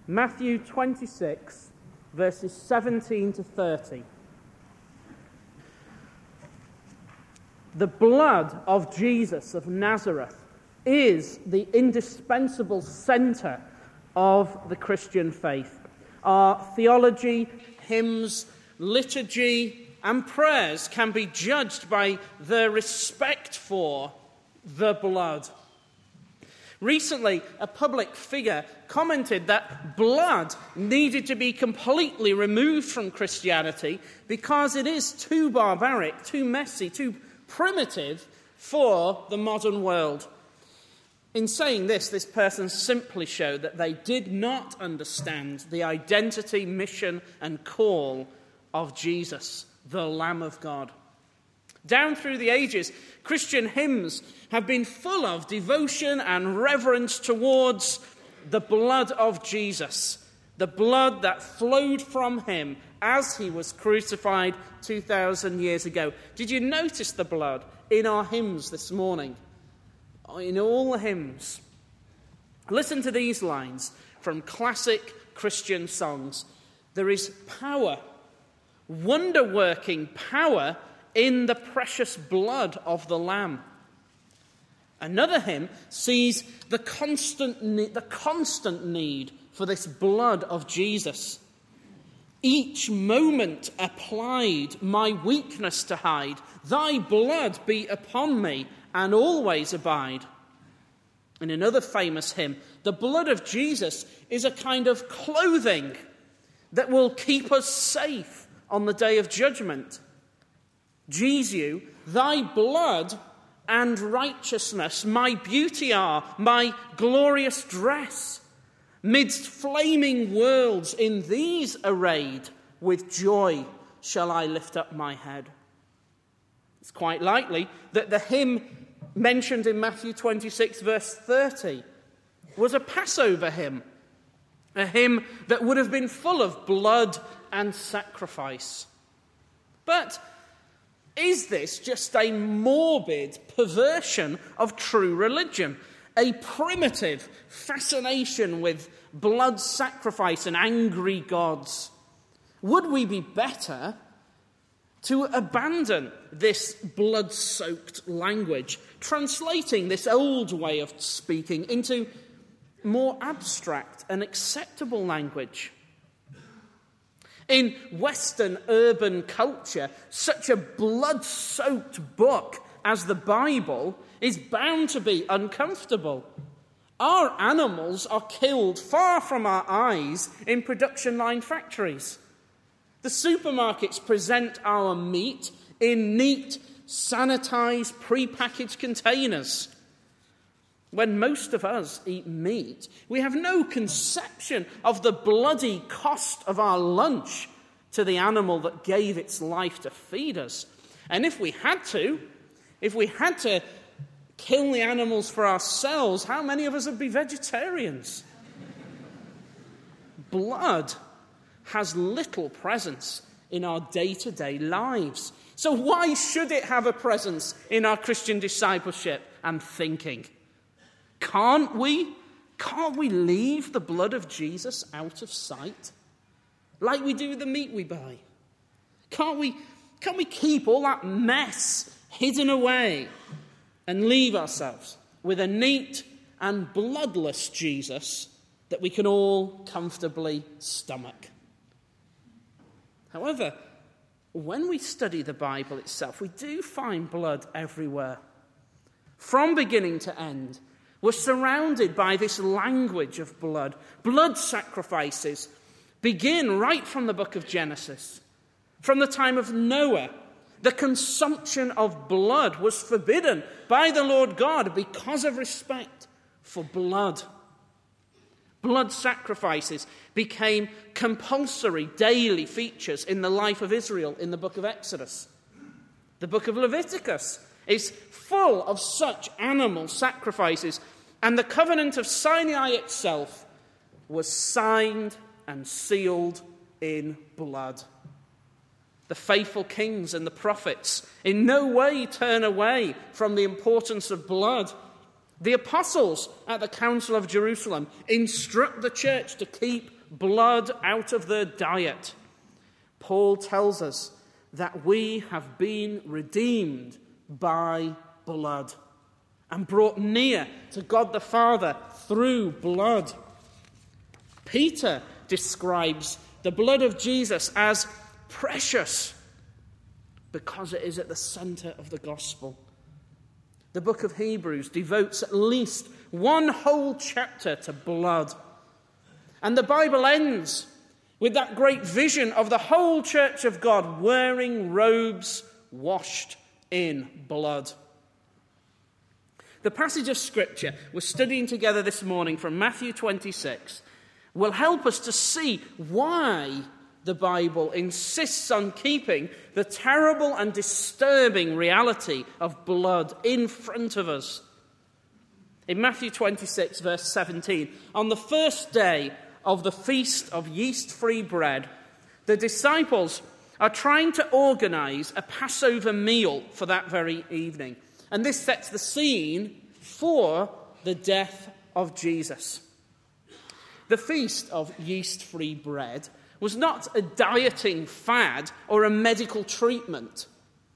Matthew 26, verses 17 to 30. The blood of Jesus of Nazareth is the indispensable centre of the Christian faith. Our theology, hymns, liturgy, and prayers can be judged by their respect for the blood. Recently, a public figure commented that blood needed to be completely removed from Christianity because it is too barbaric, too messy, too primitive for the modern world. In saying this person simply showed that they did not understand the identity, mission, and call of Jesus, the Lamb of God. Down through the ages, Christian hymns have been full of devotion and reverence towards the blood of Jesus, the blood that flowed from him as he was crucified 2,000 years ago. Did you notice the blood in our hymns this morning? In all the hymns. Listen to these lines from classic Christian songs. There is power, wonder-working power in the precious blood of the Lamb. Another hymn sees the constant need for this blood of Jesus. Each moment applied, my weakness to hide. Thy blood be upon me and always abide. In another famous hymn, the blood of Jesus is a kind of clothing that will keep us safe on the day of judgment. Jesu, thy blood and righteousness, my beauty are, my glorious dress. Midst flaming worlds in these arrayed, with joy shall I lift up my head. It's quite likely that the hymn mentioned in Matthew 26, verse 30, was a Passover hymn, a hymn that would have been full of blood and sacrifice. But is this just a morbid perversion of true religion? A primitive fascination with blood sacrifice and angry gods? Would we be better to abandon this blood-soaked language, translating this old way of speaking into more abstract and acceptable language? In Western urban culture, such a blood-soaked book as the Bible is bound to be uncomfortable. Our animals are killed far from our eyes in production line factories. The supermarkets present our meat in neat, sanitized, pre-packaged containers. When most of us eat meat, we have no conception of the bloody cost of our lunch to the animal that gave its life to feed us. And if we had to kill the animals for ourselves, how many of us would be vegetarians? Blood has little presence in our day-to-day lives. So why should it have a presence in our Christian discipleship and thinking? Can't we leave the blood of Jesus out of sight? Like we do with the meat we buy? Can't we keep all that mess hidden away and leave ourselves with a neat and bloodless Jesus that we can all comfortably stomach? However, when we study the Bible itself, we do find blood everywhere. From beginning to end, we're surrounded by this language of blood. Blood sacrifices begin right from the book of Genesis. From the time of Noah, the consumption of blood was forbidden by the Lord God because of respect for blood. Blood sacrifices became compulsory daily features in the life of Israel in the book of Exodus. The book of Leviticus is full of such animal sacrifices, and the covenant of Sinai itself was signed and sealed in blood. The faithful kings and the prophets in no way turn away from the importance of blood. The apostles at the Council of Jerusalem instruct the church to keep blood out of their diet. Paul tells us that we have been redeemed by blood and brought near to God the Father through blood. Peter describes the blood of Jesus as precious because it is at the center of the gospel. The book of Hebrews devotes at least one whole chapter to blood. And the Bible ends with that great vision of the whole church of God wearing robes washed in blood. The passage of Scripture we're studying together this morning from Matthew 26 will help us to see why the Bible insists on keeping the terrible and disturbing reality of blood in front of us. In Matthew 26, verse 17, on the first day of the Feast of Yeast-Free Bread, the disciples are trying to organize a Passover meal for that very evening. And this sets the scene for the death of Jesus. The Feast of Yeast-Free Bread was not a dieting fad or a medical treatment.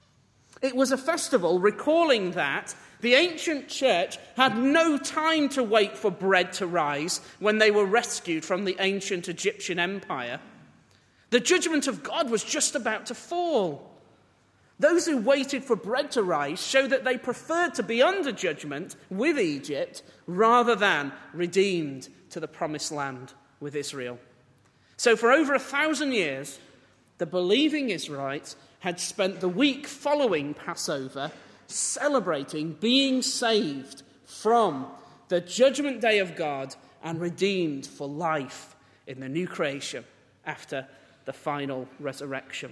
It was a festival recalling that the ancient church had no time to wait for bread to rise when they were rescued from the ancient Egyptian empire. The judgment of God was just about to fall. Those who waited for bread to rise show that they preferred to be under judgment with Egypt rather than redeemed to the promised land with Israel. So for over 1,000 years, the believing Israelites had spent the week following Passover celebrating being saved from the judgment day of God and redeemed for life in the new creation after the final resurrection.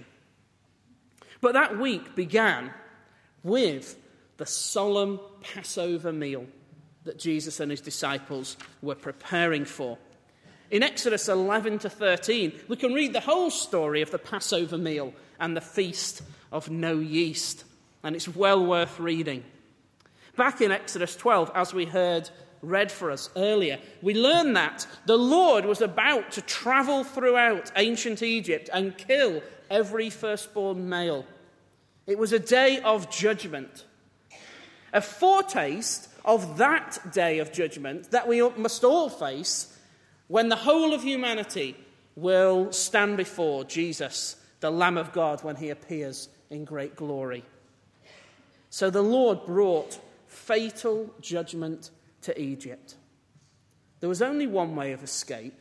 But that week began with the solemn Passover meal that Jesus and his disciples were preparing for. In Exodus 11 to 13, we can read the whole story of the Passover meal and the Feast of No Yeast, and it's well worth reading. Back in Exodus 12, as we heard read for us earlier, we learn that the Lord was about to travel throughout ancient Egypt and kill every firstborn male. It was a day of judgment, a foretaste of that day of judgment that we must all face when the whole of humanity will stand before Jesus, the Lamb of God, when he appears in great glory. So the Lord brought fatal judgment to Egypt. There was only one way of escape.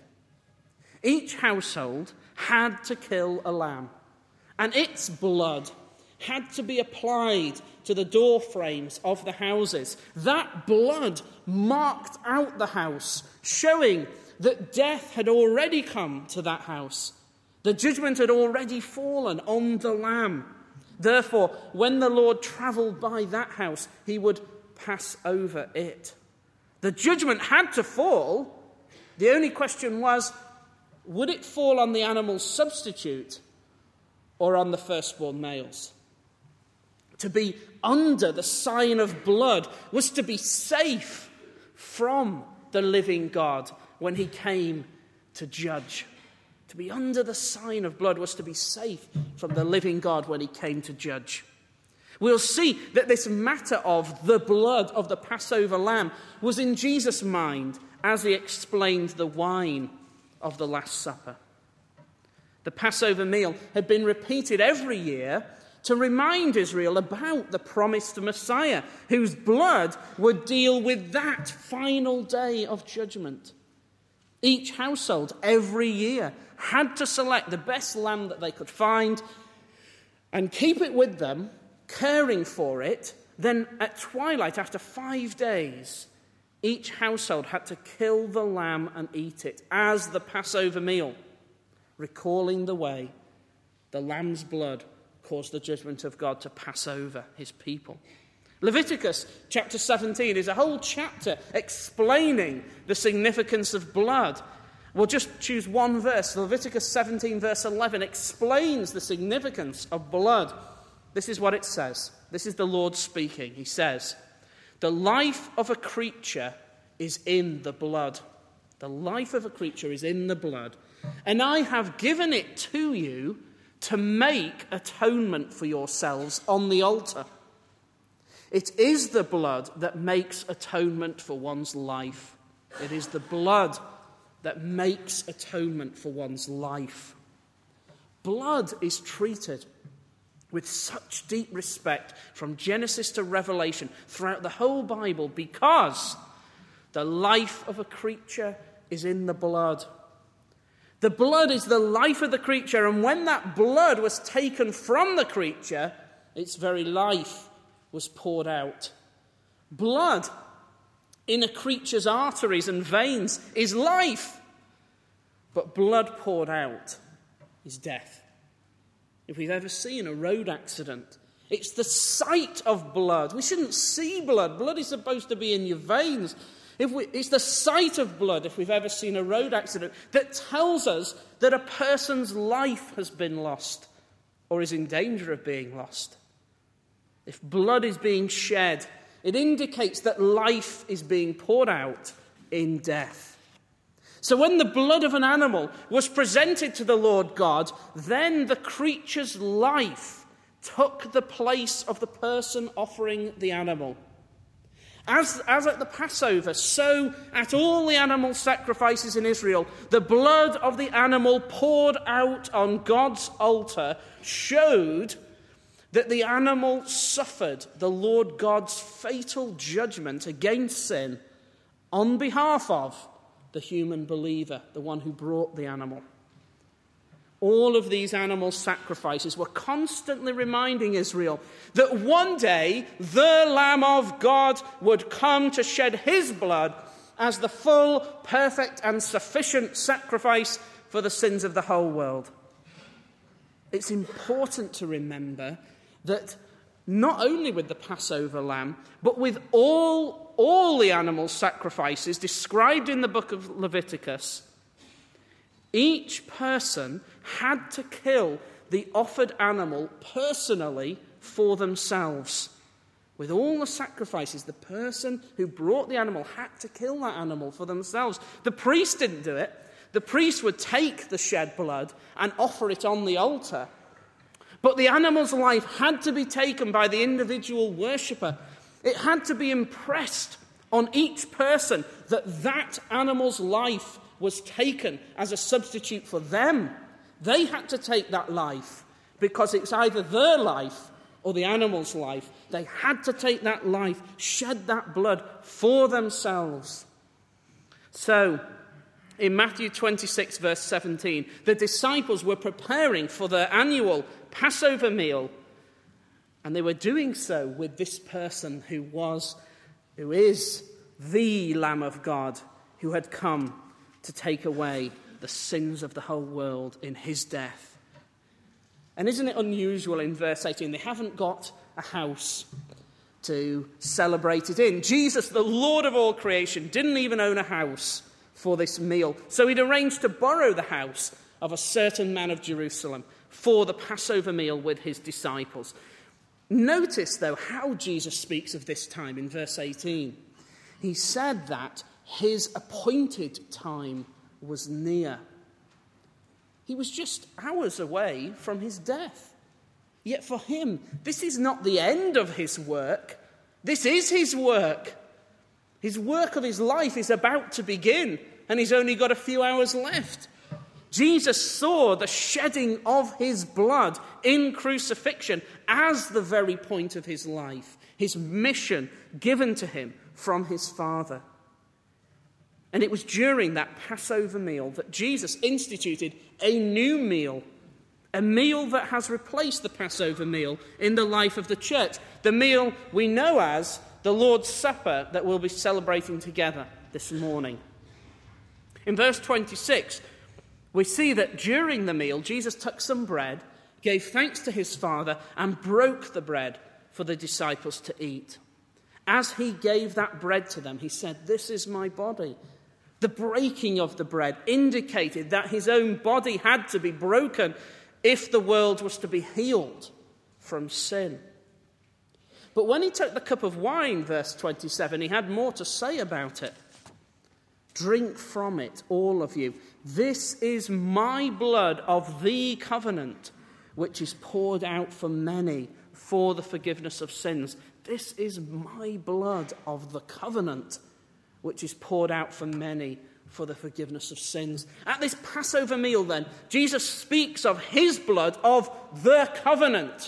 Each household had to kill a lamb, and its blood had to be applied to the door frames of the houses. That blood marked out the house, showing that death had already come to that house. The judgment had already fallen on the lamb. Therefore, when the Lord travelled by that house, he would pass over it. The judgment had to fall. The only question was, would it fall on the animal's substitute or on the firstborn males? To be under the sign of blood was to be safe from the living God when he came to judge. To be under the sign of blood was to be safe from the living God when he came to judge. We'll see that this matter of the blood of the Passover lamb was in Jesus' mind as he explained the wine of the Last Supper. The Passover meal had been repeated every year to remind Israel about the promised Messiah, whose blood would deal with that final day of judgment. Each household every year had to select the best lamb that they could find and keep it with them, caring for it. Then at twilight, after 5 days, each household had to kill the lamb and eat it as the Passover meal, recalling the way the lamb's blood caused the judgment of God to pass over his people. Leviticus chapter 17 is a whole chapter explaining the significance of blood. We'll just choose one verse. Leviticus 17 verse 11 explains the significance of blood. This is what it says. This is the Lord speaking. He says, The life of a creature is in the blood. The life of a creature is in the blood. And I have given it to you to make atonement for yourselves on the altar. It is the blood that makes atonement for one's life. It is the blood that makes atonement for one's life. Blood is treated with such deep respect from Genesis to Revelation throughout the whole Bible because the life of a creature is in the blood. The blood is the life of the creature, and when that blood was taken from the creature, its very life was poured out. Blood in a creature's arteries and veins is life, but blood poured out is death. If we've ever seen a road accident, it's the sight of blood. We shouldn't see blood. Blood is supposed to be in your veins. It's the sight of blood, if we've ever seen a road accident, that tells us that a person's life has been lost or is in danger of being lost. If blood is being shed, it indicates that life is being poured out in death. So when the blood of an animal was presented to the Lord God, then the creature's life took the place of the person offering the animal. As at the Passover, so at all the animal sacrifices in Israel, the blood of the animal poured out on God's altar showed that the animal suffered the Lord God's fatal judgment against sin on behalf of the human believer, the one who brought the animal. All of these animal sacrifices were constantly reminding Israel that one day the Lamb of God would come to shed his blood as the full, perfect, and sufficient sacrifice for the sins of the whole world. It's important to remember that not only with the Passover lamb, but with all the animal sacrifices described in the book of Leviticus, each person had to kill the offered animal personally for themselves. With all the sacrifices, the person who brought the animal had to kill that animal for themselves. The priest didn't do it. The priest would take the shed blood and offer it on the altar. But the animal's life had to be taken by the individual worshipper. It had to be impressed on each person that that animal's life was taken as a substitute for them. They had to take that life because it's either their life or the animal's life. They had to take that life, shed that blood for themselves. So, in Matthew 26, verse 17, the disciples were preparing for their annual Passover meal, and they were doing so with this person who is the Lamb of God, who had come to take away the sins of the whole world in his death. And isn't it unusual in verse 18? They haven't got a house to celebrate it in. Jesus, the Lord of all creation, didn't even own a house for this meal. So he'd arranged to borrow the house of a certain man of Jerusalem for the Passover meal with his disciples. Notice, though, how Jesus speaks of this time in verse 18. He said that his appointed time was near. He was just hours away from his death. Yet for him, this is not the end of his work. This is his work. His work of his life is about to begin, and he's only got a few hours left. Jesus saw the shedding of his blood in crucifixion as the very point of his life, his mission given to him from his Father. And it was during that Passover meal that Jesus instituted a new meal, a meal that has replaced the Passover meal in the life of the church, the meal we know as the Lord's Supper that we'll be celebrating together this morning. In verse 26, we see that during the meal, Jesus took some bread, gave thanks to his Father, and broke the bread for the disciples to eat. As he gave that bread to them, he said, "This is my body." The breaking of the bread indicated that his own body had to be broken if the world was to be healed from sin. But when he took the cup of wine, verse 27, he had more to say about it. Drink from it, all of you. This is my blood of the covenant, which is poured out for many for the forgiveness of sins. This is my blood of the covenant, which is poured out for many for the forgiveness of sins. At this Passover meal, then, Jesus speaks of his blood of the covenant.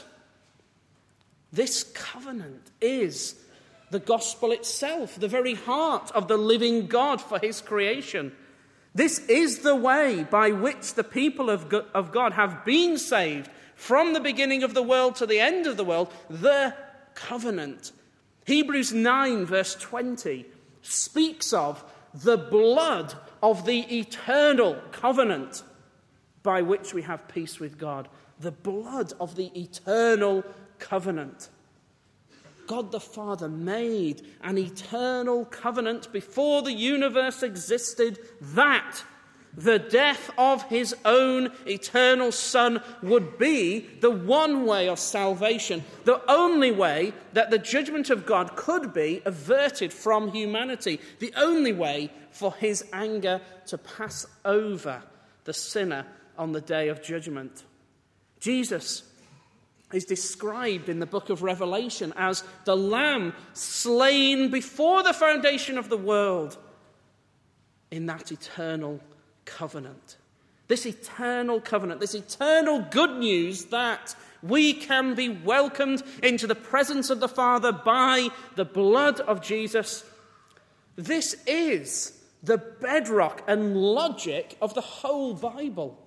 This covenant is the gospel itself, the very heart of the living God for his creation. This is the way by which the people of God have been saved from the beginning of the world to the end of the world, the covenant. Hebrews 9 verse 20 speaks of the blood of the eternal covenant by which we have peace with God. The blood of the eternal covenant. God the Father made an eternal covenant before the universe existed that the death of his own eternal Son would be the one way of salvation, the only way that the judgment of God could be averted from humanity, the only way for his anger to pass over the sinner on the day of judgment. Jesus is described in the book of Revelation as the Lamb slain before the foundation of the world in that eternal covenant. This eternal covenant, this eternal good news that we can be welcomed into the presence of the Father by the blood of Jesus. This is the bedrock and logic of the whole Bible.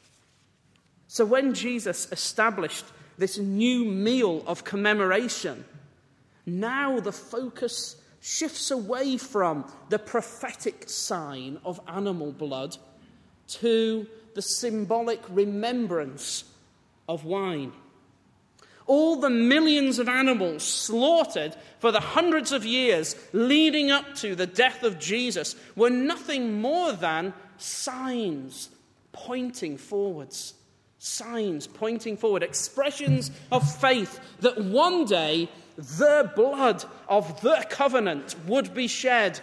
So when Jesus established this new meal of commemoration, now the focus shifts away from the prophetic sign of animal blood to the symbolic remembrance of wine. All the millions of animals slaughtered for the hundreds of years leading up to the death of Jesus were nothing more than signs pointing forwards. Signs pointing forward, expressions of faith that one day the blood of the covenant would be shed.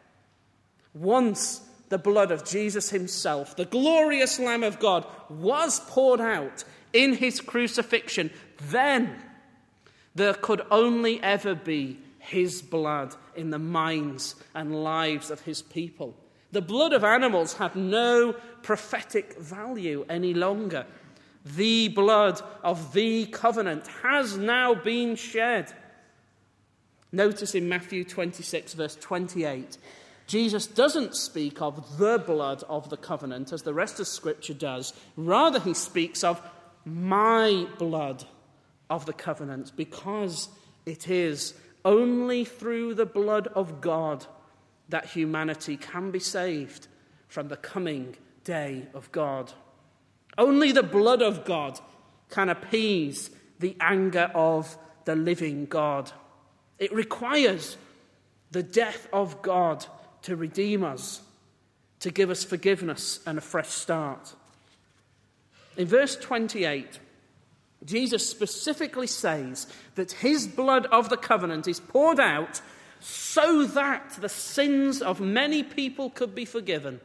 Once the blood of Jesus himself, the glorious Lamb of God, was poured out in his crucifixion, then there could only ever be his blood in the minds and lives of his people. The blood of animals had no prophetic value any longer. The blood of the covenant has now been shed. Notice in Matthew 26, verse 28, Jesus doesn't speak of the blood of the covenant as the rest of Scripture does. Rather, he speaks of my blood of the covenant, because it is only through the blood of God that humanity can be saved from the coming day of God. Only the blood of God can appease the anger of the living God. It requires the death of God to redeem us, to give us forgiveness and a fresh start. In verse 28, Jesus specifically says that his blood of the covenant is poured out so that the sins of many people could be forgiven.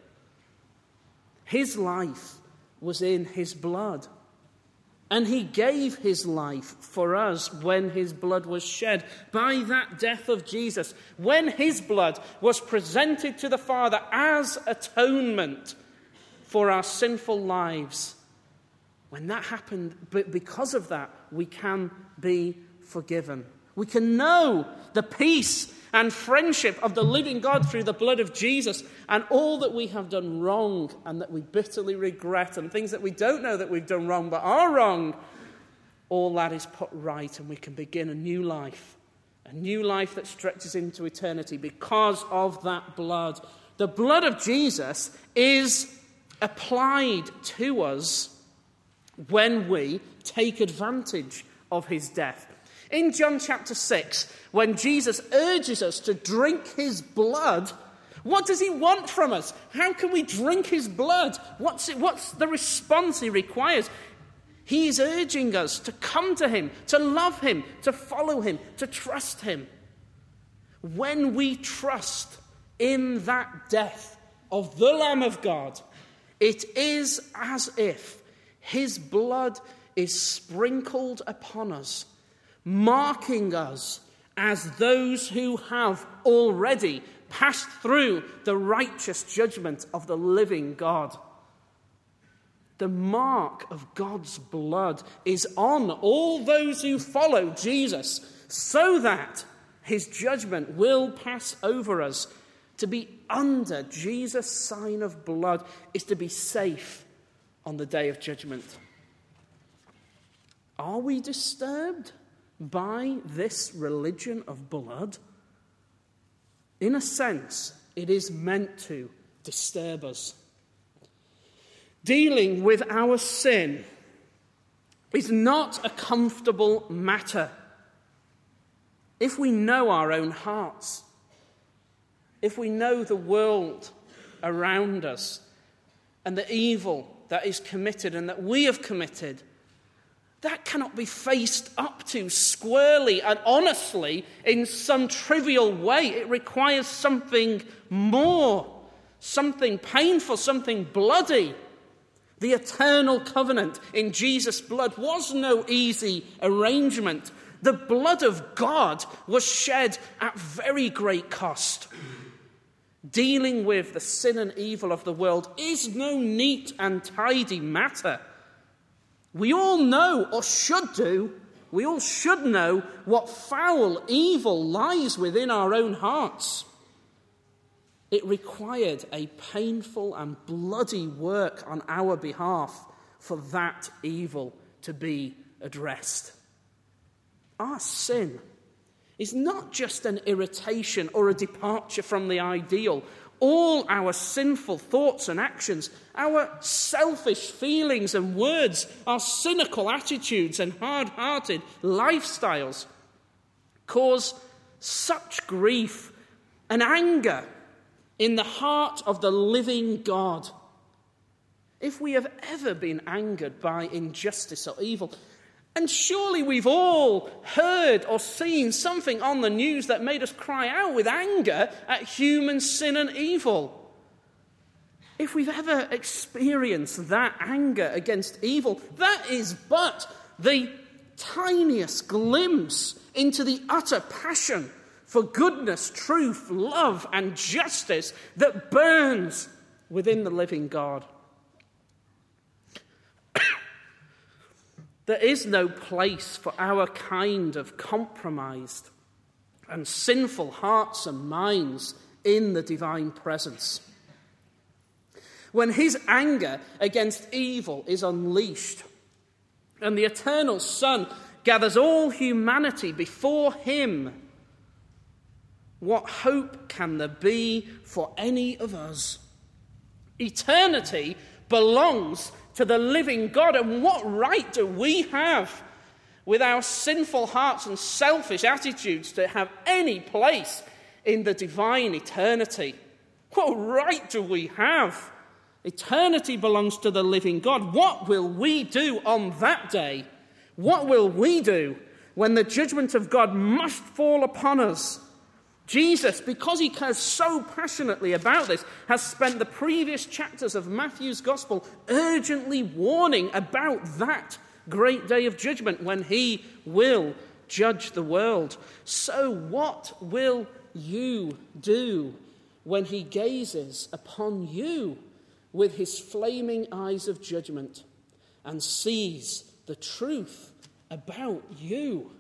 His life was in his blood. And he gave his life for us when his blood was shed. By that death of Jesus, when his blood was presented to the Father as atonement for our sinful lives, when that happened, because of that, we can be forgiven. We can know the peace and friendship of the living God through the blood of Jesus, and all that we have done wrong and that we bitterly regret, and things that we don't know that we've done wrong but are wrong, all that is put right, and we can begin a new life that stretches into eternity because of that blood. The blood of Jesus is applied to us when we take advantage of his death. In John chapter 6, when Jesus urges us to drink his blood, what does he want from us? How can we drink his blood? What's the response he requires? He is urging us to come to him, to love him, to follow him, to trust him. When we trust in that death of the Lamb of God, it is as if his blood is sprinkled upon us, marking us as those who have already passed through the righteous judgment of the living God. The mark of God's blood is on all those who follow Jesus, so that his judgment will pass over us. To be under Jesus' sign of blood is to be safe on the day of judgment. Are we disturbed by this religion of blood? In a sense, it is meant to disturb us. Dealing with our sin is not a comfortable matter. If we know our own hearts, if we know the world around us and the evil that is committed and that we have committed, that cannot be faced up to squarely and honestly in some trivial way. It requires something more, something painful, something bloody. The eternal covenant in Jesus' blood was no easy arrangement. The blood of God was shed at very great cost. Dealing with the sin and evil of the world is no neat and tidy matter. We all know, or should do, we all should know what foul evil lies within our own hearts. It required a painful and bloody work on our behalf for that evil to be addressed. Our sin is not just an irritation or a departure from the ideal. All our sinful thoughts and actions, our selfish feelings and words, our cynical attitudes and hard-hearted lifestyles cause such grief and anger in the heart of the living God. If we have ever been angered by injustice or evil, and surely we've all heard or seen something on the news that made us cry out with anger at human sin and evil. If we've ever experienced that anger against evil, that is but the tiniest glimpse into the utter passion for goodness, truth, love, and justice that burns within the living God. There is no place for our kind of compromised and sinful hearts and minds in the divine presence. When his anger against evil is unleashed and the eternal Son gathers all humanity before him, what hope can there be for any of us? Eternity belongs to the living God, and what right do we have with our sinful hearts and selfish attitudes to have any place in the divine eternity? What right do we have? Eternity belongs to the living God. What will we do on that day? What will we do when the judgment of God must fall upon us? Jesus, because he cares so passionately about this, has spent the previous chapters of Matthew's Gospel urgently warning about that great day of judgment when he will judge the world. So what will you do when he gazes upon you with his flaming eyes of judgment and sees the truth about you?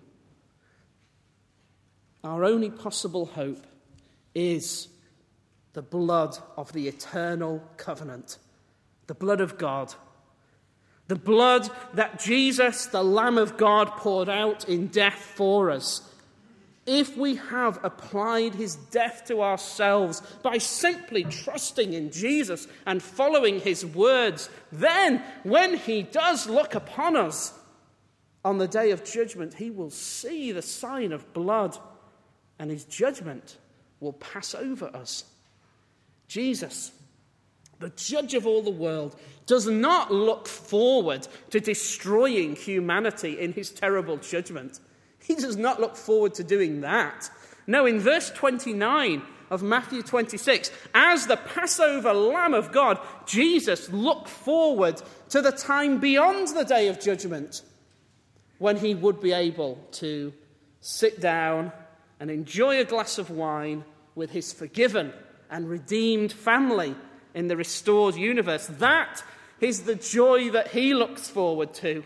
Our only possible hope is the blood of the eternal covenant, the blood of God, the blood that Jesus, the Lamb of God, poured out in death for us. If we have applied his death to ourselves by simply trusting in Jesus and following his words, then when he does look upon us on the day of judgment, he will see the sign of blood, and his judgment will pass over us. Jesus the judge of all the world, does not look forward to destroying humanity in his terrible judgment. He does not look forward to doing that. No, in verse 29 of Matthew 26, as the Passover Lamb of God, Jesus looked forward to the time beyond the day of judgment when he would be able to sit down and enjoy a glass of wine with his forgiven and redeemed family in the restored universe. That is the joy that he looks forward to.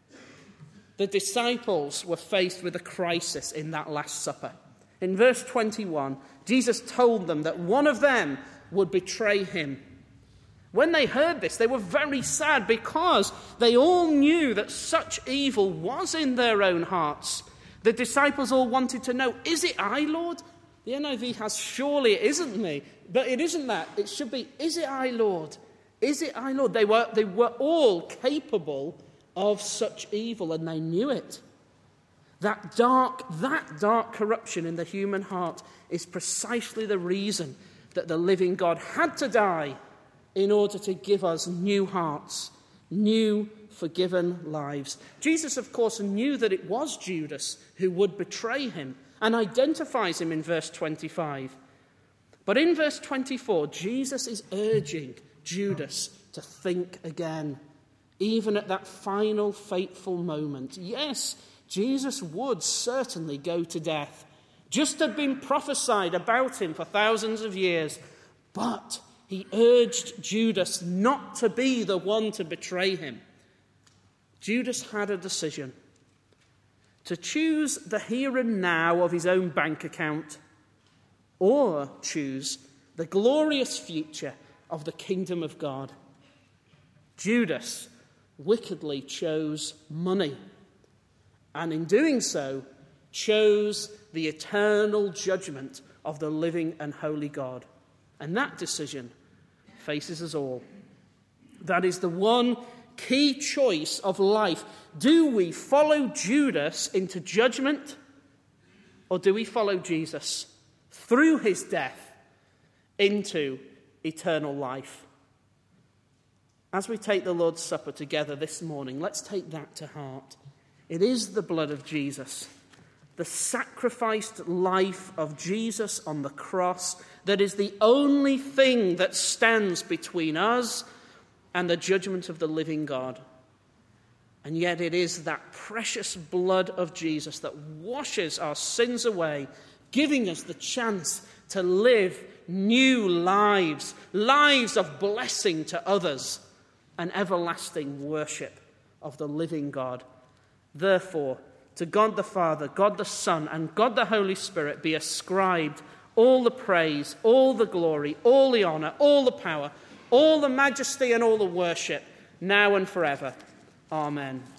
The disciples were faced with a crisis in that Last Supper. In verse 21, Jesus told them that one of them would betray him. When they heard this, they were very sad because they all knew that such evil was in their own hearts. The disciples all wanted to know, is it I, Lord? The NIV has, surely it isn't me. But it isn't that. It should be, is it I, Lord? Is it I, Lord? They were all capable of such evil, and they knew it. That dark corruption in the human heart is precisely the reason that the living God had to die in order to give us new hearts, new forgiven lives. Jesus, of course, knew that it was Judas who would betray him and identifies him in verse 25. But in verse 24, Jesus is urging Judas to think again, even at that final fateful moment. Yes, Jesus would certainly go to death. Just had been prophesied about him for thousands of years. But he urged Judas not to be the one to betray him. Judas had a decision: to choose the here and now of his own bank account, or choose the glorious future of the kingdom of God. Judas wickedly chose money, and in doing so, chose the eternal judgment of the living and holy God. And that decision faces us all. That is the one key choice of life. Do we follow Judas into judgment, or do we follow Jesus through his death into eternal life? As we take the Lord's Supper together this morning, let's take that to heart. It is the blood of Jesus, the sacrificed life of Jesus on the cross, that is the only thing that stands between us and the judgment of the living God. And yet it is that precious blood of Jesus that washes our sins away, giving us the chance to live new lives, lives of blessing to others, and everlasting worship of the living God. Therefore, to God the Father, God the Son, and God the Holy Spirit be ascribed all the praise, all the glory, all the honor, all the power, all the majesty, and all the worship, now and forever. Amen.